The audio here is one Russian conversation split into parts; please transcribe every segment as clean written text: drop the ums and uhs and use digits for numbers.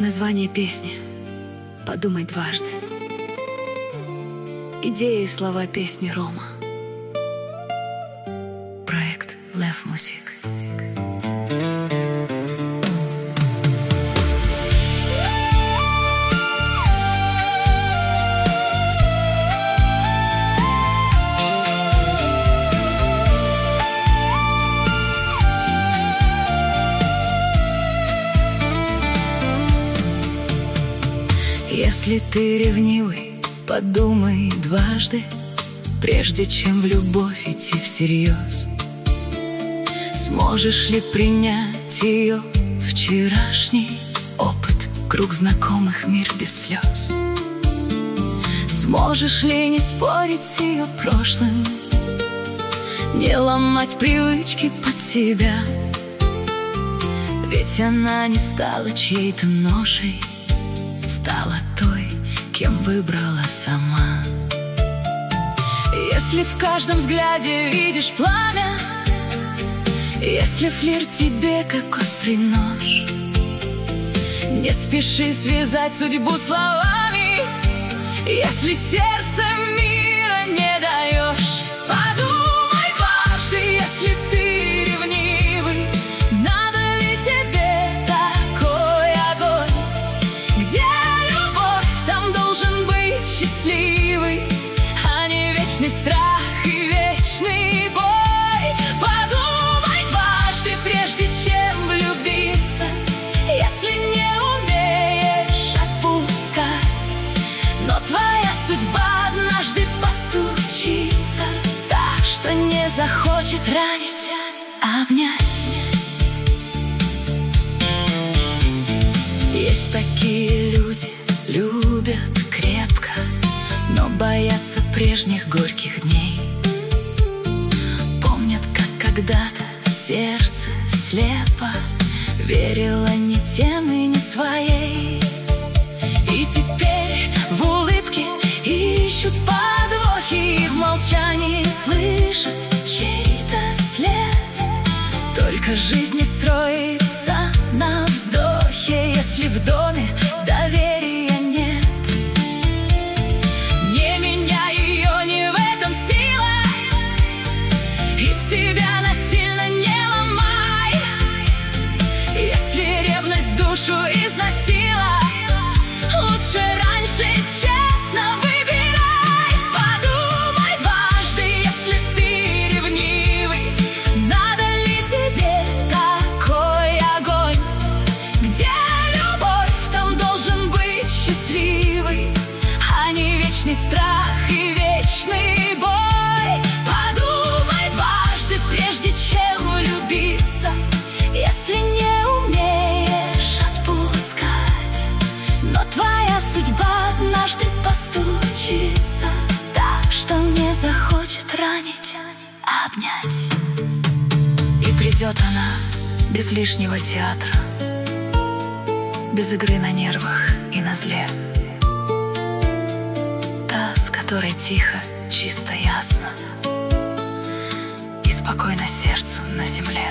Название песни «Подумай дважды». Идея и слова песни Рома. Проект Лев Мусик. Если ты ревнивый, подумай дважды, прежде чем в любовь идти всерьез. Сможешь ли принять ее вчерашний опыт, круг знакомых, мир без слез? Сможешь ли не спорить с ее прошлым, не ломать привычки под себя? Ведь она не стала чьей-то ношей, стала той, кем выбрала сама. Если в каждом взгляде видишь пламя, если флирт тебе как острый нож, не спеши связать судьбу словами, если сердцем мира не даешь. Подумай дважды, если ты ревнивый, надо ли тебе такой огонь, где любовь, там должен быть счастливый, а не вечный страх и вечный бой. Подумай дважды, прежде чем влюбиться, если не умеешь отпускать. Но твоя судьба однажды постучится, так что не захочет ранить, обнять. Есть такие люди, любят крепко, но боятся прежних горьких дней. Помнят, как когда-то сердце слепо верило не тем и не своей, и теперь в улыбке ищут подвохи, и в молчании слышат чей-то след. Только жизнь не строится на вздохе, если в доме доверия нет. Не меняй ее, не в этом сила, и себя насильно не ломай. Если ревность душу износила, лучше раньше честно выбирай. Подумай дважды, если ты ревнивый, надо ли тебе такой огонь, где любовь, там должен быть счастливый, а не вечный страх и вечный бой. Подумай дважды, прежде чем влюбиться, если не умеешь отпускать. Но твоя судьба однажды постучится, так что не захочет ранить, обнять. И придет она без лишнего театра, без игры на нервах и на зле. Та, с которой тихо, чисто, ясно и спокойно сердцу на земле.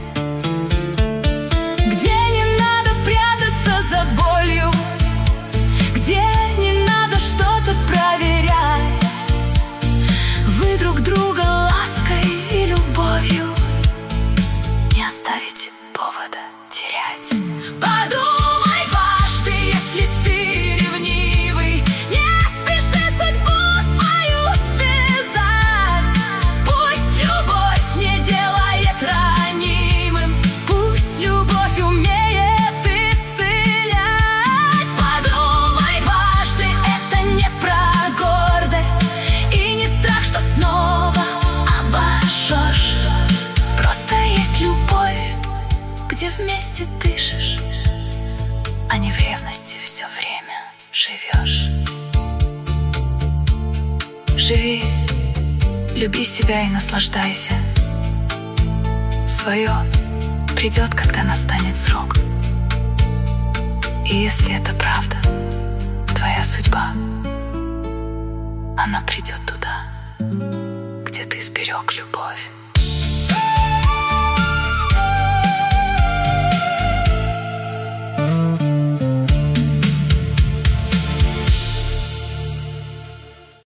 Где не надо прятаться за болью, где не надо что-то проверять, вы друг друга лаской и любовью не оставите повода терять. Подумай дважды, если ты ревнивый, не спеши судьбу свою связать. Пусть любовь не делает ранимым, пусть любовь умеет исцелять. Подумай дважды, это не про гордость и не страх, что снова обожжешь. Просто есть любовь, где вместе дышишь, а не в ревности все время живешь. Живи, люби себя и наслаждайся. Свое придет, когда настанет срок. И если это правда, твоя судьба, она придет туда, где ты сберег любовь.